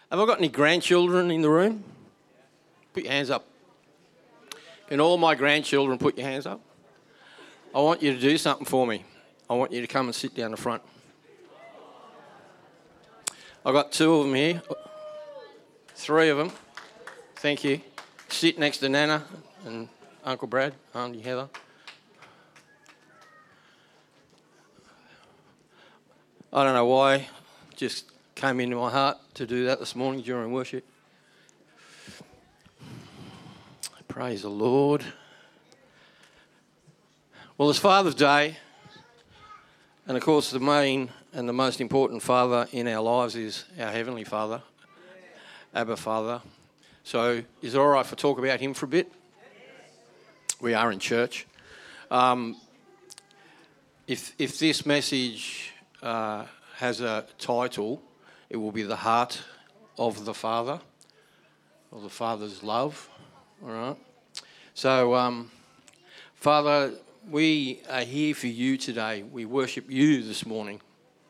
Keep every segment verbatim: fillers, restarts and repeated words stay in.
Have I got any grandchildren in the room? Put your hands up. Can all my grandchildren put your hands up? I want you to do something for me. I want you to come and sit down the front. I've got two of them here. Three of them. Thank you. Sit next to Nana and Uncle Brad, Auntie Heather. I don't know why, just came into my heart to do that this morning during worship. Praise the Lord. Well, it's Father's Day, and of course the main and the most important Father in our lives is our Heavenly Father, Abba Father. So is it all right if I talk about Him for a bit? We are in church. Um, if if this message uh, has a title, it will be The Heart of the Father, or the Father's Love. All right. So, um, Father, we are here for you today. We worship you this morning.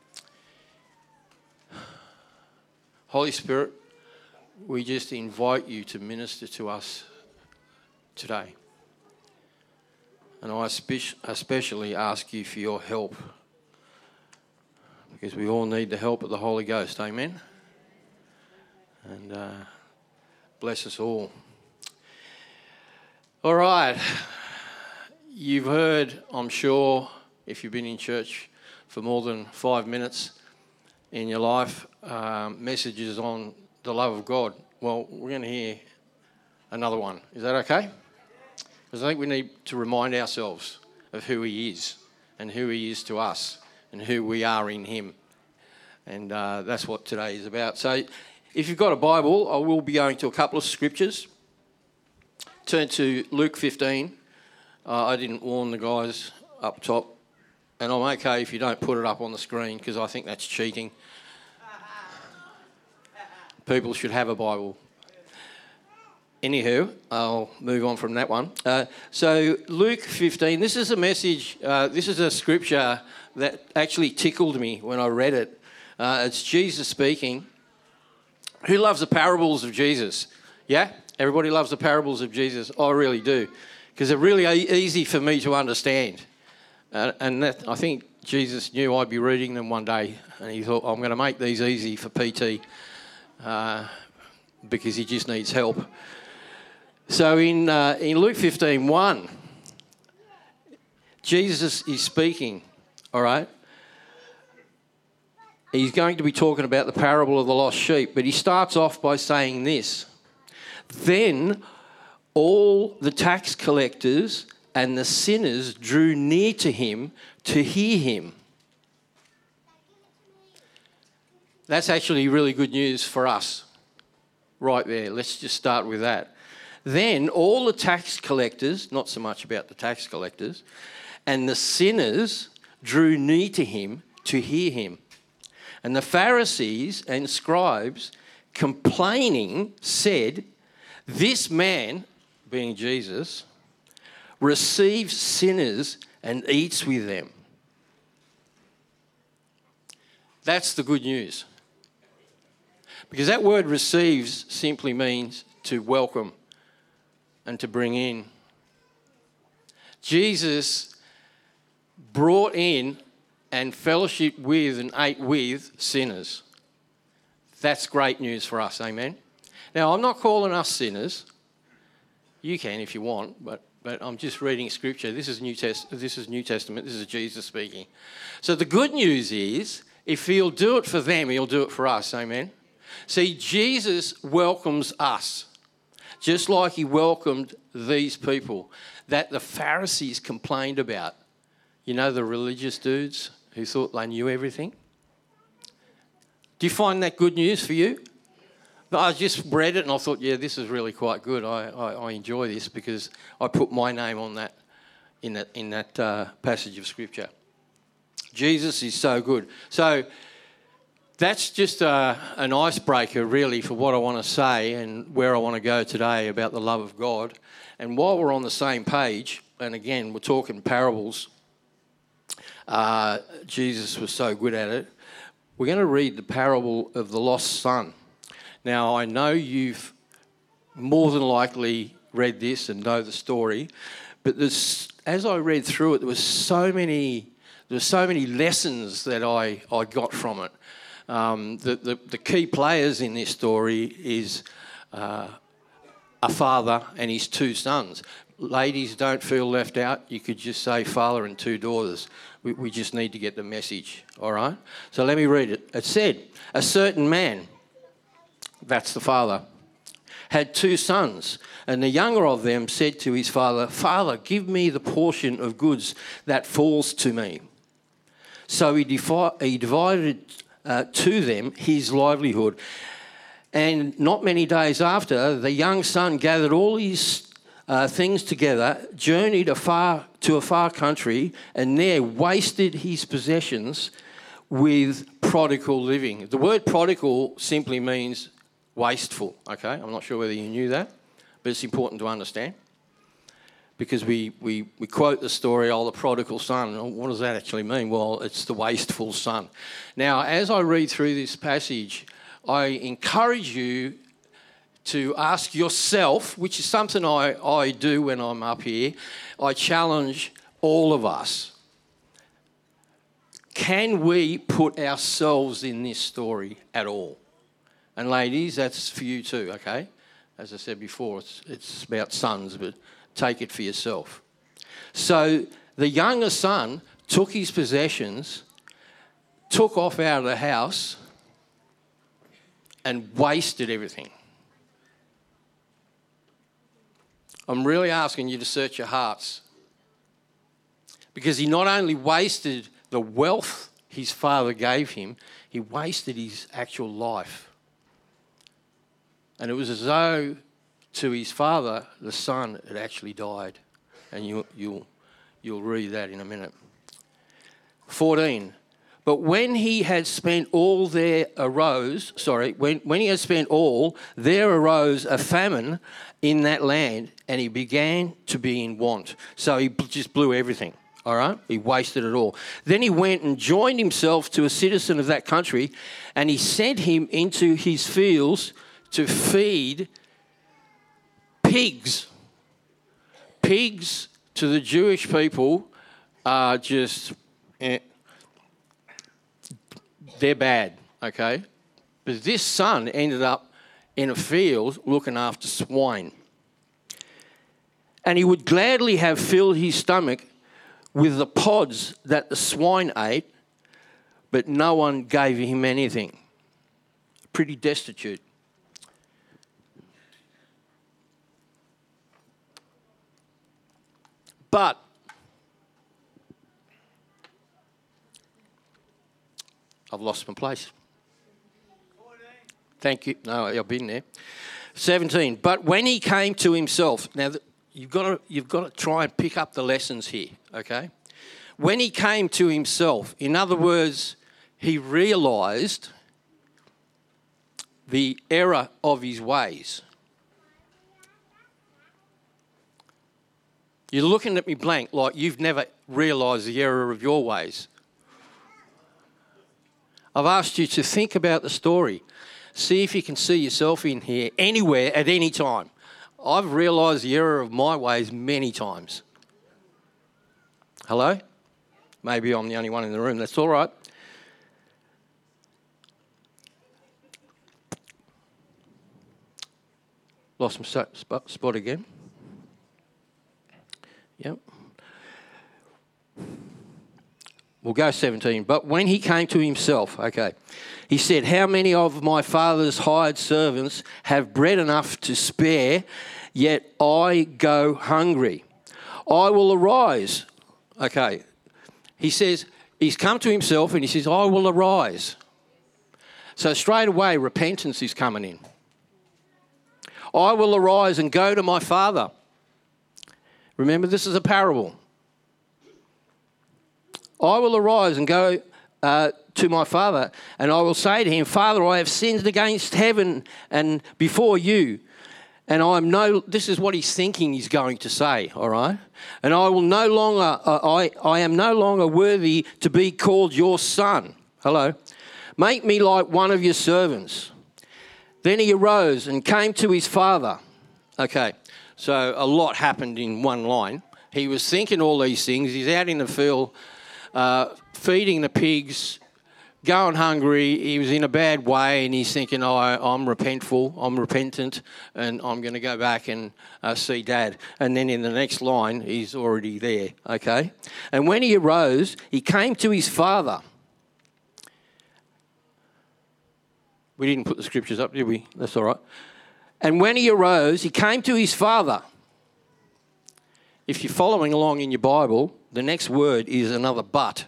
Holy Spirit, we just invite you to minister to us today. And I especially ask you for your help, because we all need the help of the Holy Ghost. Amen? And uh, bless us all. All right. You've heard, I'm sure, if you've been in church for more than five minutes in your life, um, messages on the love of God. Well, we're going to hear another one. Is that okay? Because I think we need to remind ourselves of who He is and who He is to us and who we are in Him. And uh, that's what today is about. So if you've got a Bible, I will be going to a couple of scriptures. Turn to Luke fifteen. Uh, I didn't warn the guys up top. And I'm okay if you don't put it up on the screen, because I think that's cheating. People should have a Bible. Anywho, I'll move on from that one. Uh, so Luke fifteen, this is a message, uh, this is a scripture that actually tickled me when I read it. Uh, it's Jesus speaking. Who loves the parables of Jesus? Yeah? Everybody loves the parables of Jesus. I really do, because they're really e- easy for me to understand. Uh, and that, I think Jesus knew I'd be reading them one day, and He thought, I'm going to make these easy for P T, uh, because he just needs help. So in uh, in Luke fifteen one, Jesus is speaking, all right? He's going to be talking about the parable of the lost sheep, but he starts off by saying this. Then all the tax collectors and the sinners drew near to him to hear him. That's actually really good news for us right there. Let's just start with that. Then all the tax collectors, not so much about the tax collectors, and the sinners drew near to him to hear him. And the Pharisees and scribes, complaining, said, "This man," being Jesus, "receives sinners and eats with them." That's the good news. Because that word receives simply means to welcome and to bring in. Jesus brought in and fellowship with and ate with sinners. That's great news for us, amen? Now, I'm not calling us sinners. You can if you want, but but I'm just reading Scripture. This is New Test. This is New Testament. This is Jesus speaking. So the good news is, if He'll do it for them, He'll do it for us, amen? See, Jesus welcomes us, just like He welcomed these people that the Pharisees complained about. You know, the religious dudes who thought they knew everything? Do you find that good news for you? I just read it and I thought, yeah, this is really quite good. I, I, I enjoy this because I put my name on that in that, in that uh, passage of Scripture. Jesus is so good. So that's just a, an icebreaker, really, for what I want to say and where I want to go today about the love of God. And while we're on the same page, and again, we're talking parables, uh, Jesus was so good at it, we're going to read the parable of the lost son. Now, I know you've more than likely read this and know the story, but there's, as I read through it, there was so many, there were so many lessons that I, I got from it. Um, the, the, the key players in this story is uh, a father and his two sons. Ladies, don't feel left out. You could just say father and two daughters. We, we just need to get the message, all right? So let me read it. It said, a certain man, that's the father, had two sons, and the younger of them said to his father, Father, give me the portion of goods that falls to me. So he, defi- he divided uh, to them his livelihood. And not many days after, the young son gathered all his uh, things together, journeyed afar to a far country, and there wasted his possessions with prodigal living. The word prodigal simply means wasteful, okay? I'm not sure whether you knew that, but it's important to understand because we, we, we quote the story, oh, the prodigal son. What does that actually mean? Well, it's the wasteful son. Now, as I read through this passage, I encourage you to ask yourself, which is something I, I do when I'm up here, I challenge all of us. Can we put ourselves in this story at all? And ladies, that's for you too, okay? As I said before, it's, it's about sons, but take it for yourself. So the younger son took his possessions, took off out of the house, and wasted everything. I'm really asking you to search your hearts. Because he not only wasted the wealth his father gave him, he wasted his actual life. And it was as though to his father, the son had actually died. And you, you'll, you'll read that in a minute. fourteen. But when he had spent all, there arose, sorry, when, when he had spent all, there arose a famine in that land, and he began to be in want. So he just blew everything, all right? He wasted it all. Then he went and joined himself to a citizen of that country, and he sent him into his fields to feed pigs. Pigs to the Jewish people are just... Eh, they're bad, okay? But this son ended up in a field looking after swine. And he would gladly have filled his stomach with the pods that the swine ate, but no one gave him anything. Pretty destitute. But I've lost my place. Thank you. No, I've been there. seventeen. But when he came to himself, now you've got to you've got to try and pick up the lessons here, okay? When he came to himself, in other words, he realised the error of his ways. You're looking at me blank like you've never realised the error of your ways. I've asked you to think about the story. See if you can see yourself in here anywhere at any time. I've realised the error of my ways many times. Hello? Maybe I'm the only one in the room. That's all right. Lost my spot again. Yep. We'll go seventeen. But when he came to himself, okay, he said, how many of my father's hired servants have bread enough to spare, yet I go hungry? I will arise. Okay. He says, he's come to himself and he says, I will arise. So straight away, repentance is coming in. I will arise and go to my father. Remember, this is a parable. I will arise and go uh, to my father, and I will say to him, Father, I have sinned against heaven and before you. And I am no, this is what he's thinking he's going to say, all right? And I will no longer, uh, I, I am no longer worthy to be called your son. Hello? Make me like one of your servants. Then he arose and came to his father. Okay, so a lot happened in one line. He was thinking all these things. He's out in the field uh, feeding the pigs, going hungry. He was in a bad way and he's thinking, oh, I'm repentful, I'm repentant, and I'm going to go back and uh, see Dad. And then in the next line, he's already there, okay? And when he arose, he came to his father. We didn't put the scriptures up, did we? That's all right. And when he arose, he came to his father. If you're following along in your Bible, the next word is another but.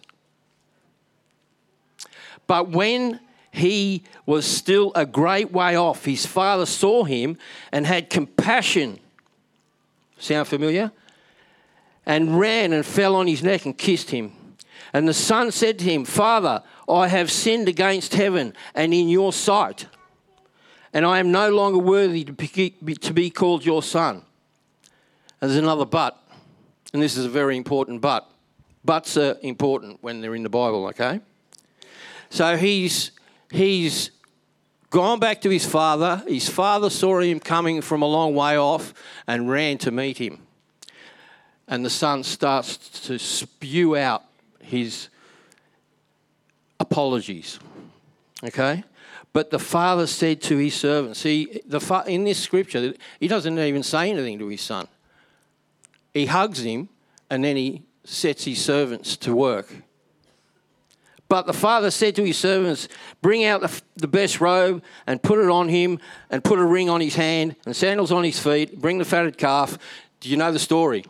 But when he was still a great way off, his father saw him and had compassion. Sound familiar? And ran and fell on his neck and kissed him. And the son said to him, Father, I have sinned against heaven and in your sight, and I am no longer worthy to be, to be called your son. And there's another but, and this is a very important but. Buts are important when they're in the Bible, okay? So he's he's gone back to his father. His father saw him coming from a long way off and ran to meet him. And the son starts to spew out his apologies, okay? But the father said to his servant, see, the fa- in this scripture, he doesn't even say anything to his son. He hugs him and then he sets his servants to work. But the father said to his servants, bring out the, the best robe and put it on him and put a ring on his hand and sandals on his feet. Bring the fatted calf. Do you know the story?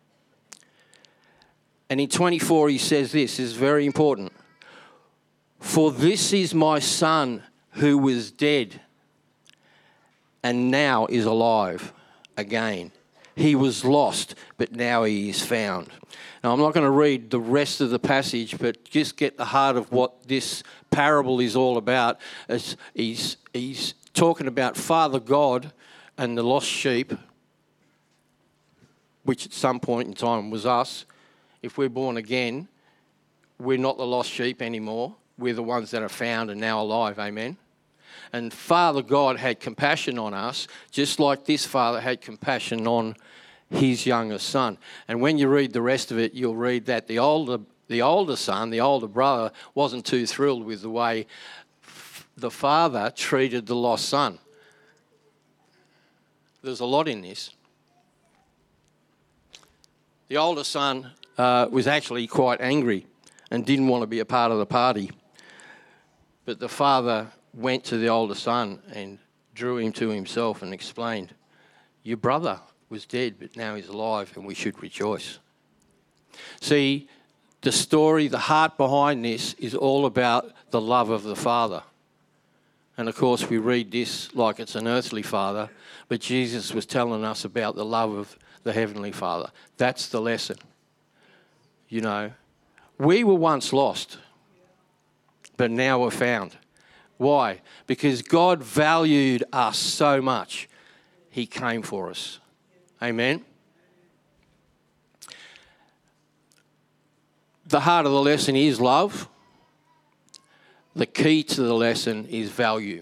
And in twenty-four, he says this, this is very important. For this is my son who was dead and now is alive again. He was lost, but now he is found. Now, I'm not going to read the rest of the passage, but just get the heart of what this parable is all about. It's, he's, he's talking about Father God and the lost sheep, which at some point in time was us. If we're born again, we're not the lost sheep anymore. We're the ones that are found and now alive, amen? And Father God had compassion on us, just like this father had compassion on his younger son. And when you read the rest of it, you'll read that the older the older son, the older brother, wasn't too thrilled with the way f- the father treated the lost son. There's a lot in this. The older son uh, was actually quite angry and didn't want to be a part of the party. But the father went to the older son and drew him to himself and explained, your brother was dead, but now he's alive and we should rejoice. See, the story, the heart behind this is all about the love of the Father. And of course, we read this like it's an earthly father, but Jesus was telling us about the love of the Heavenly Father. That's the lesson. You know, we were once lost, but now we're found. Why? Because God valued us so much, he came for us. Amen? The heart of the lesson is love. The key to the lesson is value.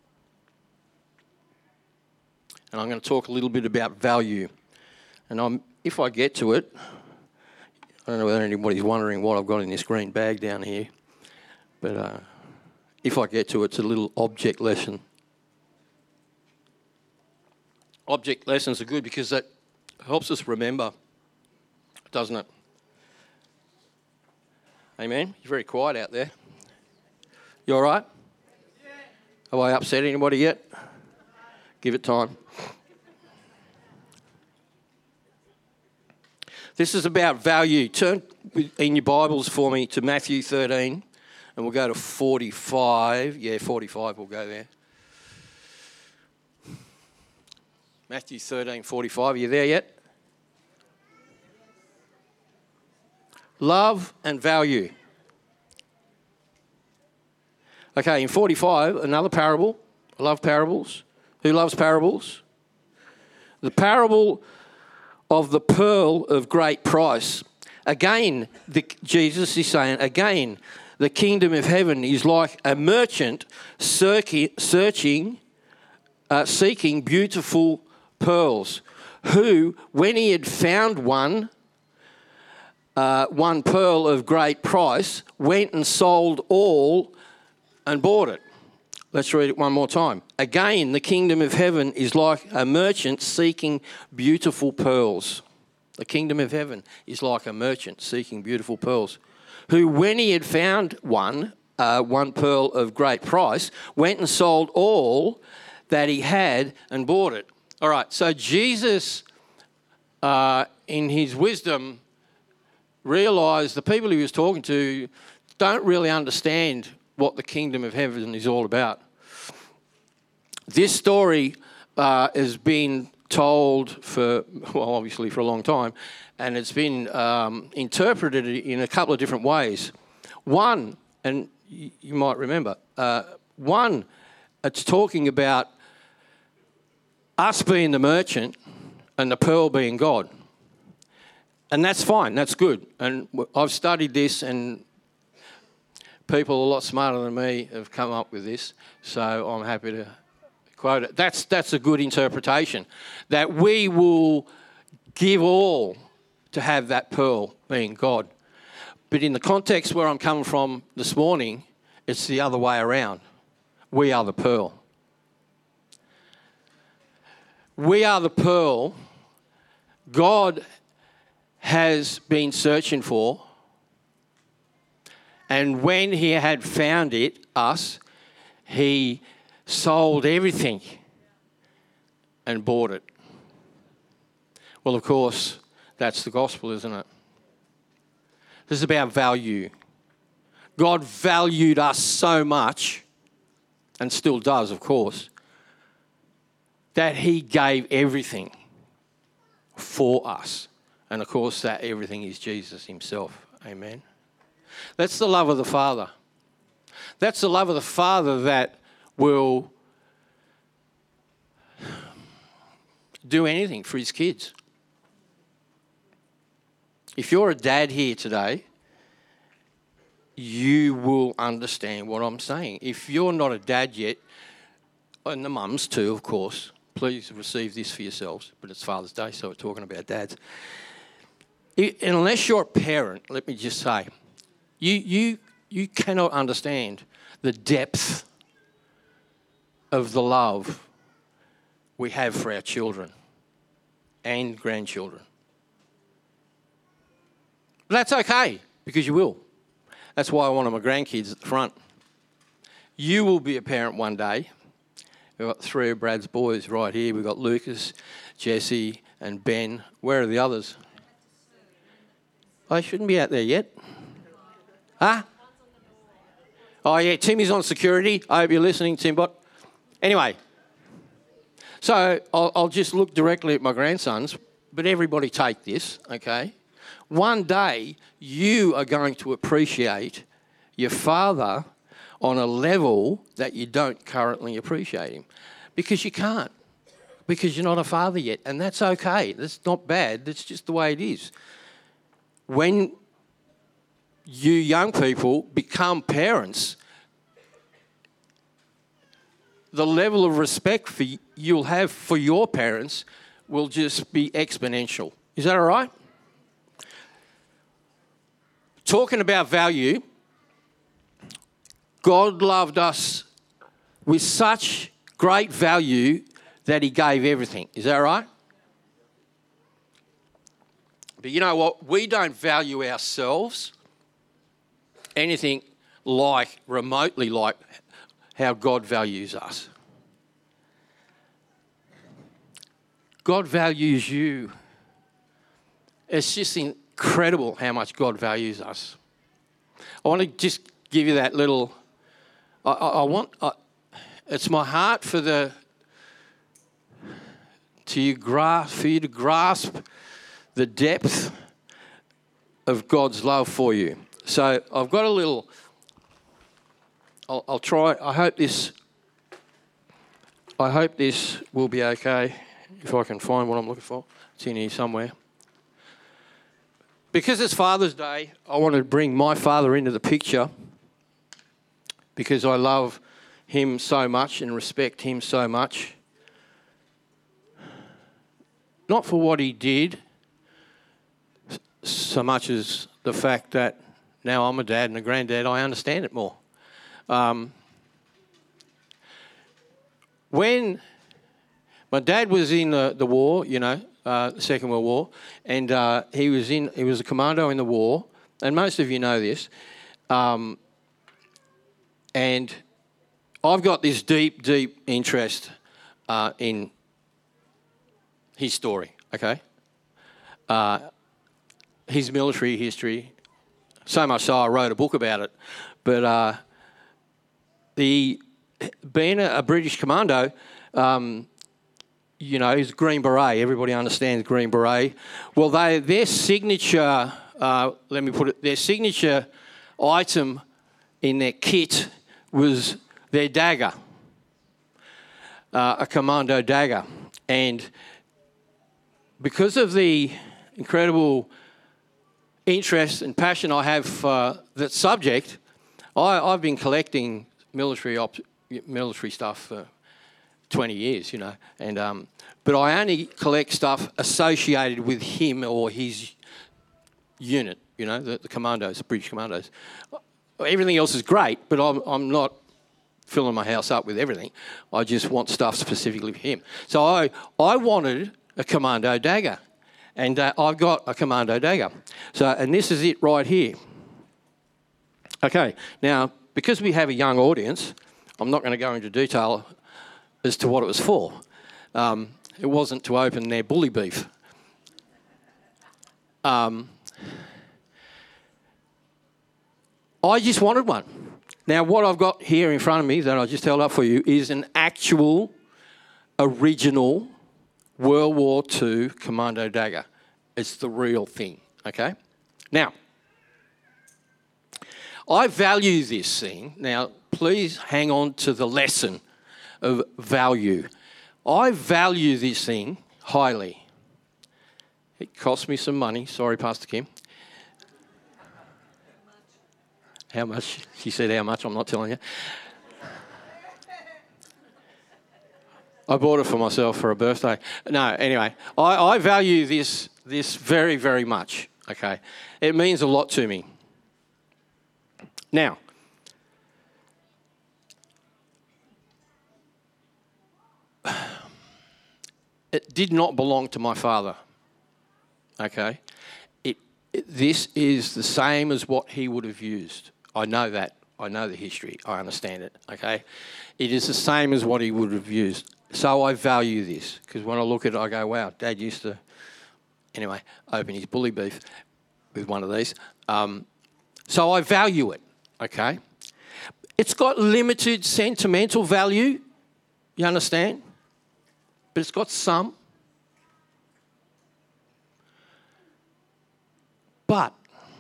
And I'm going to talk a little bit about value. And I'm, if I get to it, I don't know whether anybody's wondering what I've got in this green bag down here, but uh, if I get to it, it's a little object lesson. Object lessons are good because that helps us remember, doesn't it? Amen? You're very quiet out there. You all right? Yeah. Have I upset anybody yet? Give it time. This is about value. Turn in your Bibles for me to Matthew thirteen, and we'll go to forty-five. Yeah, forty-five, we'll go there. Matthew thirteen, forty-five. Are you there yet? Love and value. Okay, in forty-five, another parable. I love parables. Who loves parables? The parable of the pearl of great price. Again, the, Jesus is saying, again, the kingdom of heaven is like a merchant searching uh, seeking beautiful pearls, who, when he had found one, uh, one pearl of great price, went and sold all and bought it. Let's read it one more time. Again, the kingdom of heaven is like a merchant seeking beautiful pearls. The kingdom of heaven is like a merchant seeking beautiful pearls, who, when he had found one, uh, one pearl of great price, went and sold all that he had and bought it. All right, so Jesus, uh, in his wisdom, realised the people he was talking to don't really understand what the kingdom of heaven is all about. This story uh, has been told for, well, obviously for a long time, and it's been um, interpreted in a couple of different ways. One, and you might remember, uh, one, it's talking about us being the merchant and the pearl being God. And that's fine, that's good. And I've studied this, and people a lot smarter than me have come up with this, so I'm happy to quote it. That's, that's a good interpretation, that we will give all to have that pearl being God. But in the context where I'm coming from this morning, it's the other way around. We are the pearl. We are the pearl God has been searching for, and when he had found it, us, he sold everything and bought it. Well, of course, that's the gospel, isn't it? This is about value. God valued us so much, and still does, of course, that he gave everything for us. And of course, that everything is Jesus himself. Amen. That's the love of the Father. That's the love of the Father that will do anything for his kids. If you're a dad here today, you will understand what I'm saying. If you're not a dad yet, and the mums too, of course, please receive this for yourselves, but it's Father's Day, so we're talking about dads. It, unless you're a parent, let me just say, you, you, you cannot understand the depth of the love we have for our children and grandchildren. But that's okay, because you will. That's why I wanted my grandkids at the front. You will be a parent one day. We've got three of Brad's boys right here. We've got Lucas, Jesse, and Ben. Where are the others? They shouldn't be out there yet. Huh? Oh, yeah, Timmy's on security. I hope you're listening, Timbot. Anyway, so I'll, I'll just look directly at my grandsons, but everybody take this, okay? One day, you are going to appreciate your father on a level that you don't currently appreciate him, because you can't, because you're not a father yet, and that's okay. That's not bad. That's just the way it is. When you young people become parents, the level of respect for you'll have for your parents will just be exponential. Is that all right? Talking about value, God loved us with such great value that he gave everything. Is that right? But you know what? We don't value ourselves anything like, remotely like, how God values us. God values you. It's just incredible how much God values us. I want to just give you that little... I, I, I want... I, it's my heart for the... To you grasp, for you to grasp the depth of God's love for you. So I've got a little... I'll, I'll try... I hope this... I hope this will be okay, if I can find what I'm looking for. It's in here somewhere. Because it's Father's Day, I want to bring my father into the picture, because I love him so much and respect him so much. not for what he did so much as the fact that now I'm a dad and a granddad, I understand it more. Um, when my dad was in the, the war, you know, uh, the Second World War, and uh, he was in he was a commando in the war, and most of you know this. Um, and I've got this deep, deep interest uh, in his story. Okay, uh, his military history. So much so I wrote a book about it. But uh, the being a, a British commando, um, you know, is Green Beret. Everybody understands Green Beret. Well, they their signature, uh, let me put it, their signature item in their kit was their dagger, uh, a commando dagger. And because of the incredible interest and passion I have for that subject, I, I've been collecting military op- military stuff for twenty years, you know, and um, but I only collect stuff associated with him or his unit, you know, the, the commandos, the British commandos. Everything else is great, but I'm, I'm not filling my house up with everything. I just want stuff specifically for him. So I I wanted a commando dagger. And uh, I've got a commando dagger. So, and this is it right here. Okay, now, because we have a young audience, I'm not going to go into detail as to what it was for. Um, it wasn't to open their bully beef. Um, I just wanted one. Now, what I've got here in front of me that I just held up for you is an actual, original World War Two commando dagger. It's the real thing, okay? Now, I value this thing. Now, please hang on to the lesson of value. I value this thing highly. It cost me some money. Sorry, Pastor Kim. How much? She said how much. I'm not telling you. I bought it for myself for a birthday. No, anyway, I, I value this this very, very much, okay? It means a lot to me. Now, it did not belong to my father, okay? It, it, this is the same as what he would have used. I know that. I know the history. I understand it, okay? It is the same as what he would have used. So I value this, because when I look at it, I go, wow, Dad used to, anyway, open his bully beef with one of these. Um, so I value it, okay? It's got limited sentimental value, you understand? But it's got some. But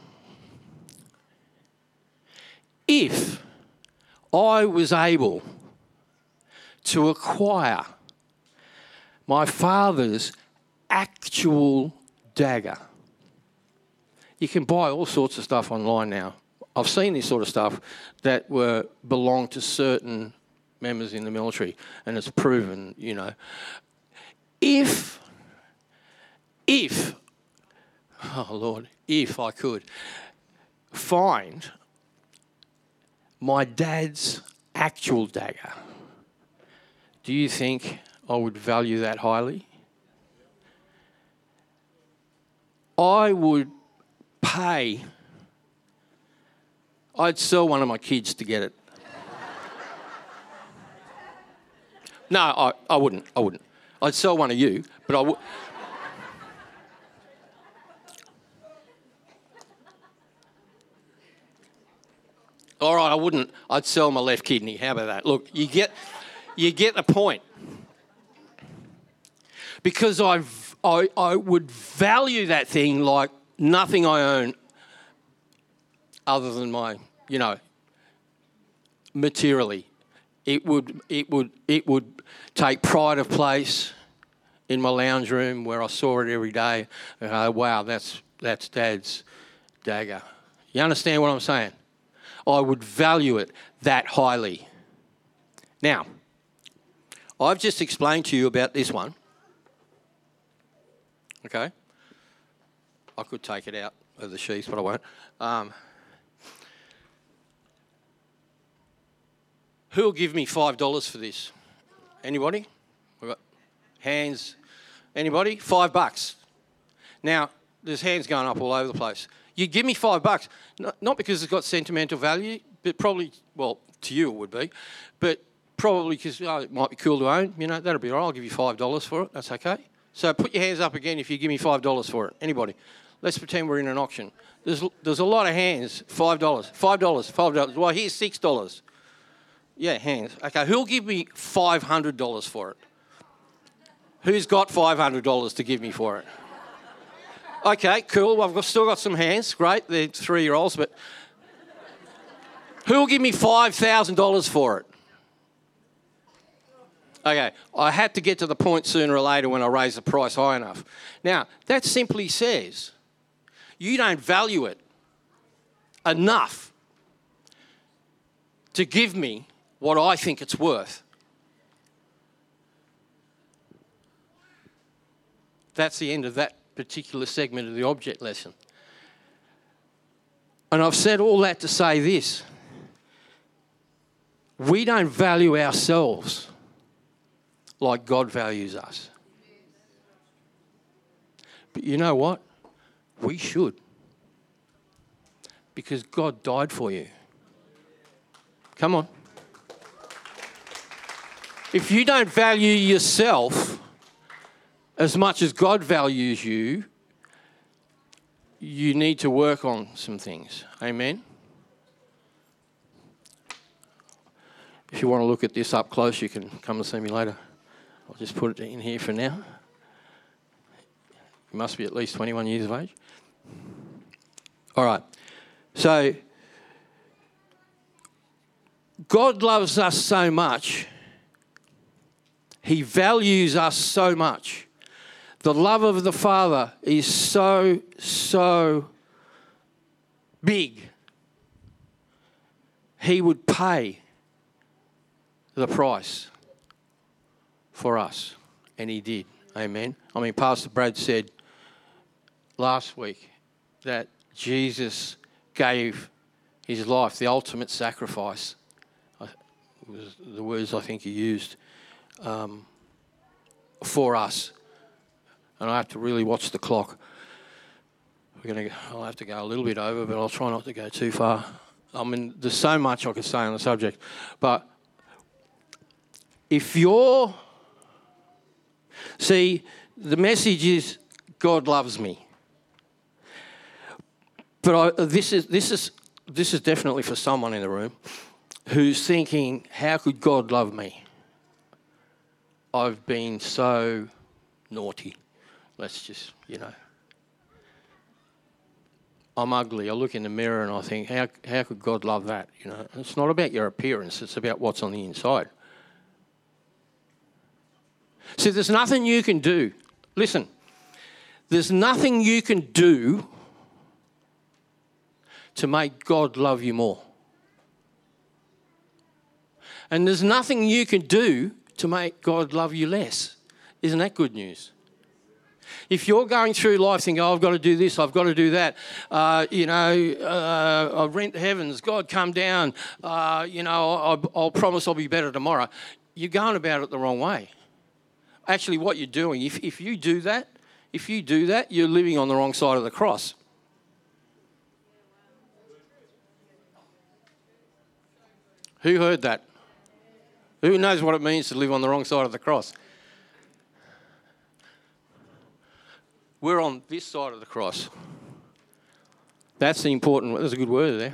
if I was able to acquire my father's actual dagger. You can buy all sorts of stuff online now. I've seen this sort of stuff that were belonged to certain members in the military, and it's proven, you know. If, if, oh Lord, if I could find my dad's actual dagger, do you think I would value that highly? I would pay. I'd sell one of my kids to get it. No, I, I wouldn't. I wouldn't. I'd sell one of you, but I would. All right, I wouldn't. I'd sell my left kidney. How about that? Look, you get, you get the point. Because I, I, I would value that thing like nothing I own other than my, you know, materially. It would, it would, it would take pride of place in my lounge room where I saw it every day. And I go, wow, that's that's Dad's dagger. You understand what I'm saying? I would value it that highly. Now, I've just explained to you about this one. Okay? I could take it out of the sheath, but I won't. Um, who'll give me five dollars for this? Anybody? We've got hands. Anybody? Five bucks. Now, there's hands going up all over the place. You give me five bucks, not because it's got sentimental value, but probably, well, to you it would be, but probably because oh, it might be cool to own. You know, that'll be all right. I'll give you five dollars for it. That's okay. So put your hands up again if you give me five dollars for it. Anybody? Let's pretend we're in an auction. There's there's a lot of hands. five dollars. five dollars. five dollars. Well, here's six dollars. Yeah, hands. Okay, who'll give me five hundred dollars for it? Who's got five hundred dollars to give me for it? Okay, cool. Well, I've got, still got some hands. Great. They're three-year-olds, but who'll give me five thousand dollars for it? Okay, I had to get to the point sooner or later when I raise the price high enough. Now, that simply says you don't value it enough to give me what I think it's worth. That's the end of that particular segment of the object lesson. And I've said all that to say this. We don't value ourselves like God values us. But you know what? We should. Because God died for you. Come on. If you don't value yourself as much as God values you, you need to work on some things. Amen? If you want to look at this up close, you can come and see me later. I'll just put it in here for now. You must be at least twenty-one years of age. All right. So, God loves us so much. He values us so much. The love of the Father is so, so big. He would pay the price for us. And he did. Amen. I mean, Pastor Brad said last week that Jesus gave his life, the ultimate sacrifice. Was the words I think he used um, for us. And I have to really watch the clock. We're gonna. I'll have to go a little bit over, but I'll try not to go too far. I mean, there's so much I could say on the subject, but if you're, see, the message is God loves me. But I, this is this is this is definitely for someone in the room who's thinking, how could God love me? I've been so naughty. Let's just, you know. I'm ugly. I look in the mirror and I think, how how could God love that? You know, it's not about your appearance. It's about what's on the inside. See, there's nothing you can do. Listen, there's nothing you can do to make God love you more. And there's nothing you can do to make God love you less. Isn't that good news? If you're going through life thinking, oh, I've got to do this, I've got to do that, uh, you know, uh, I'll rent the heavens, God come down, uh, you know, I'll, I'll promise I'll be better tomorrow, you're going about it the wrong way. Actually, what you're doing, if, if you do that, if you do that, you're living on the wrong side of the cross. Who heard that? Who knows what it means to live on the wrong side of the cross? We're on this side of the cross. That's the important, there's a good word there.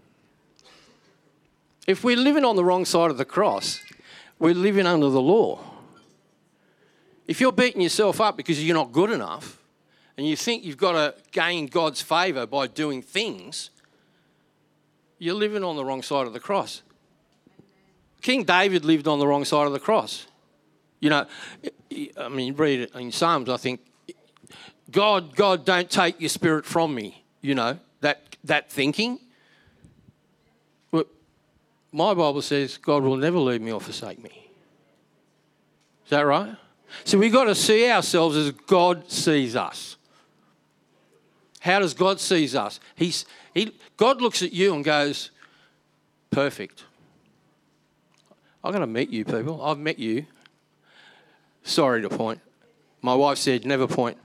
If we're living on the wrong side of the cross, we're living under the law. If you're beating yourself up because you're not good enough and you think you've got to gain God's favour by doing things, you're living on the wrong side of the cross. King David lived on the wrong side of the cross. You know, I mean, read it in Psalms, I think, God, God, don't take your spirit from me, you know, that that thinking. Well, my Bible says God will never leave me or forsake me. Is that right? So we've got to see ourselves as God sees us. How does God see us? He's, he, God looks at you and goes, perfect. I'm going to meet you people. I've met you. Sorry to point. My wife said, never point.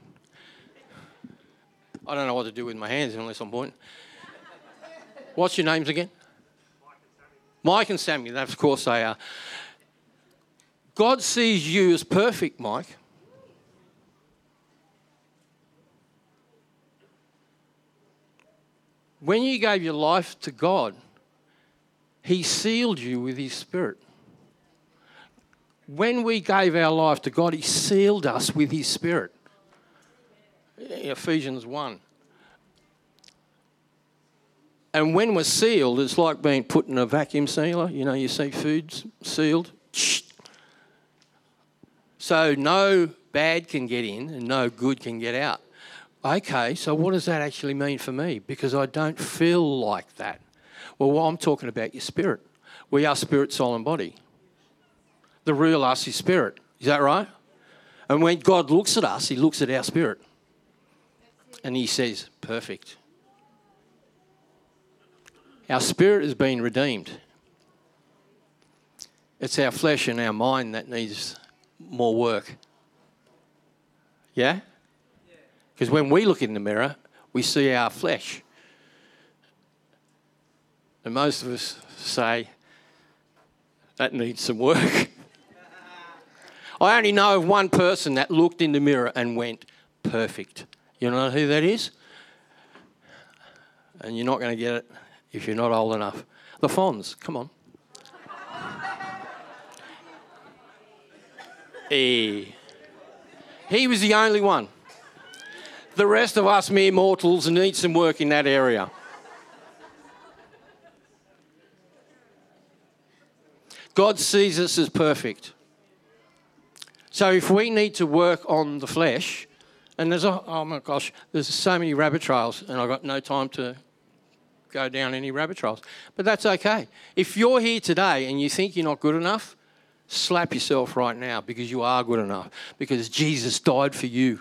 I don't know what to do with my hands unless I'm pointing. What's your names again? Mike and Sammy. Mike and Sammy, of course they are. God sees you as perfect, Mike. When you gave your life to God, he sealed you with his Spirit. When we gave our life to God, he sealed us with his Spirit. Ephesians one. And when we're sealed, it's like being put in a vacuum sealer. You know, you see foods sealed. So no bad can get in and no good can get out. Okay, so what does that actually mean for me? Because I don't feel like that. Well, well, I'm talking about your spirit. We are spirit, soul and body. The real us is spirit. Is that right? And when God looks at us, he looks at our spirit. And he says, perfect. Our spirit has been redeemed. It's our flesh and our mind that needs more work. Yeah? Because when we look in the mirror, we see our flesh. And most of us say, that needs some work. I only know of one person that looked in the mirror and went, perfect. You know who that is? And you're not going to get it if you're not old enough. The Fonz, come on. Hey. He was the only one. The rest of us mere mortals need some work in that area. God sees us as perfect. So if we need to work on the flesh, and there's a, oh my gosh, there's so many rabbit trails and I've got no time to go down any rabbit trails. But that's okay. If you're here today and you think you're not good enough, slap yourself right now because you are good enough. Because Jesus died for you.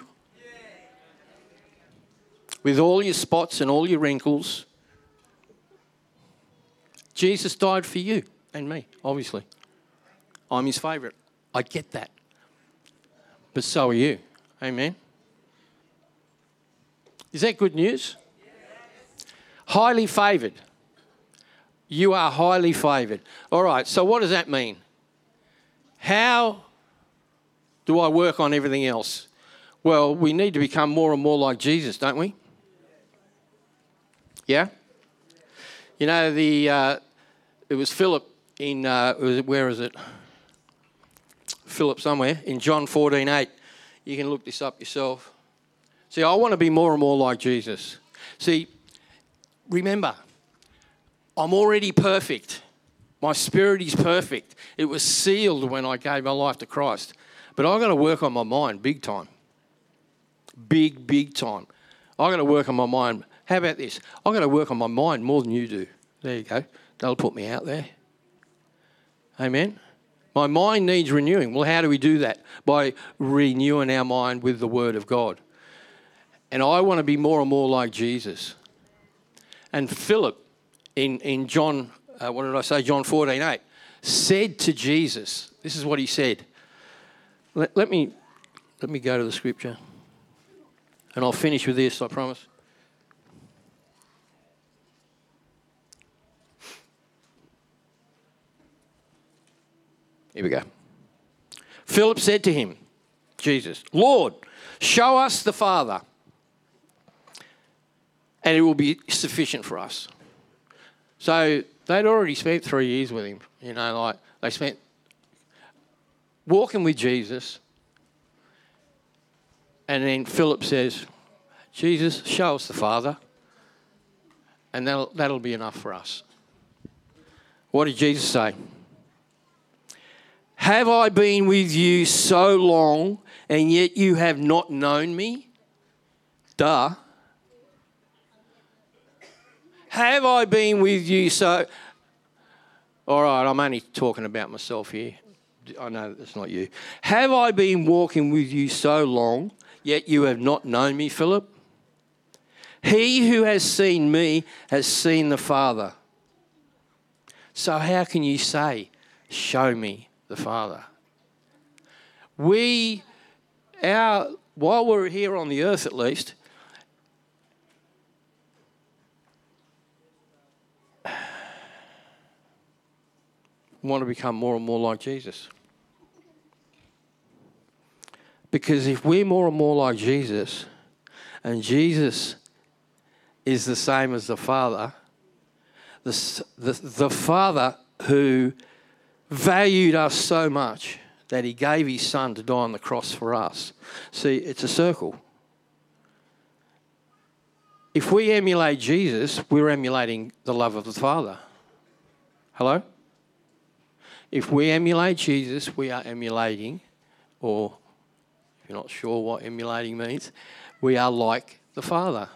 With all your spots and all your wrinkles, Jesus died for you and me, obviously. I'm his favourite. I get that. But so are you. Amen. Is that good news? Yes. Highly favoured. You are highly favoured. All right, so what does that mean? How do I work on everything else? Well, we need to become more and more like Jesus, don't we? Yeah? You know, the uh, it was Philip in, uh, where is it? Philip somewhere, in John fourteen eight. You can look this up yourself. See, I want to be more and more like Jesus. See, remember, I'm already perfect. My spirit is perfect. It was sealed when I gave my life to Christ. But I've got to work on my mind big time. Big, big time. I've got to work on my mind. How about this? I've got to work on my mind more than you do. There you go. That'll put me out there. Amen. My mind needs renewing. Well, how do we do that? By renewing our mind with the Word of God. And I want to be more and more like Jesus. And Philip, in, in John, uh, what did I say, John fourteen eight, said to Jesus, this is what he said. Let, let me let me go to the scripture. And I'll finish with this, I promise. Here we go. Philip said to him, Jesus, Lord, show us the Father, and it will be sufficient for us. So they'd already spent three years with him. You know, like they spent walking with Jesus. And then Philip says, Jesus, show us the Father, and that'll, that'll be enough for us. What did Jesus say? Have I been with you so long, and yet you have not known me? Duh. Have I been with you so... All right, I'm only talking about myself here. I know that's not you. Have I been walking with you so long, yet you have not known me, Philip? He who has seen me has seen the Father. So how can you say, show me the Father? We, our, while we're here on the earth at least, want to become more and more like Jesus. Because if we're more and more like Jesus, and Jesus is the same as the Father, the, the, the Father who valued us so much that he gave his Son to die on the cross for us. See, it's a circle. If we emulate Jesus, we're emulating the love of the Father. Hello? If we emulate Jesus, we are emulating, or if you're not sure what emulating means, we are like the Father.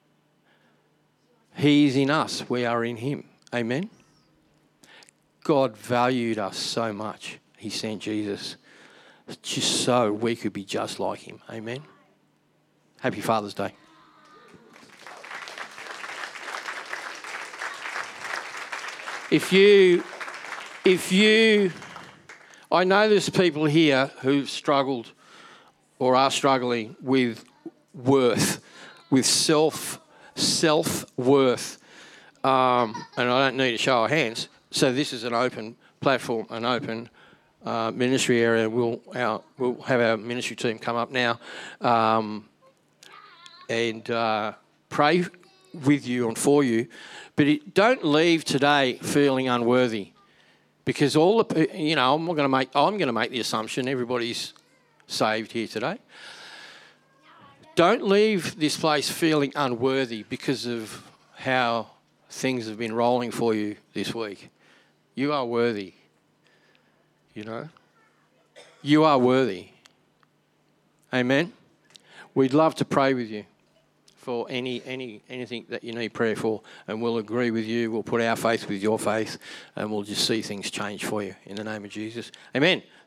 He is in us, we are in him. Amen? God valued us so much, he sent Jesus, just so we could be just like him. Amen? Happy Father's Day. If you... If you, I know there's people here who've struggled or are struggling with worth, with self, self-worth, um, and I don't need a show of hands. So this is an open platform, an open uh, ministry area. We'll our, we'll have our ministry team come up now um, and uh, pray with you and for you. But it, don't leave today feeling unworthy. Because all the, you know, I'm not going to make, I'm going to make the assumption everybody's saved here today. Don't leave this place feeling unworthy because of how things have been rolling for you this week. You are worthy. You know? You are worthy. Amen? We'd love to pray with you for any any anything that you need prayer for, and we'll agree with you. We'll put our faith with your faith, and we'll just see things change for you in the name of Jesus. Amen.